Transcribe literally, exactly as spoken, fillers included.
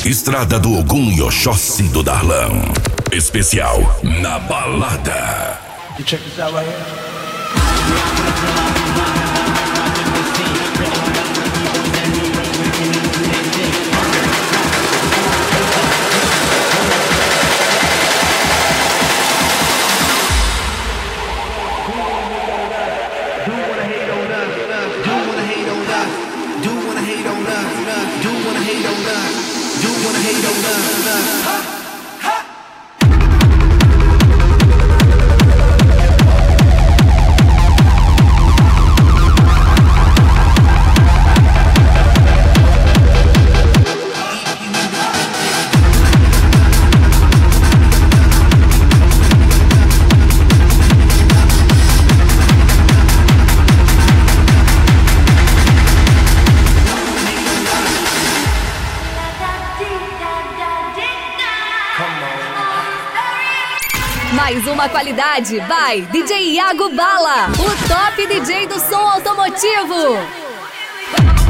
Estrada do Ogum e Oxóssi do Darlan. Especial na balada. Check this out right here. Mais uma qualidade by D J Iago Bala, o top D J do som automotivo.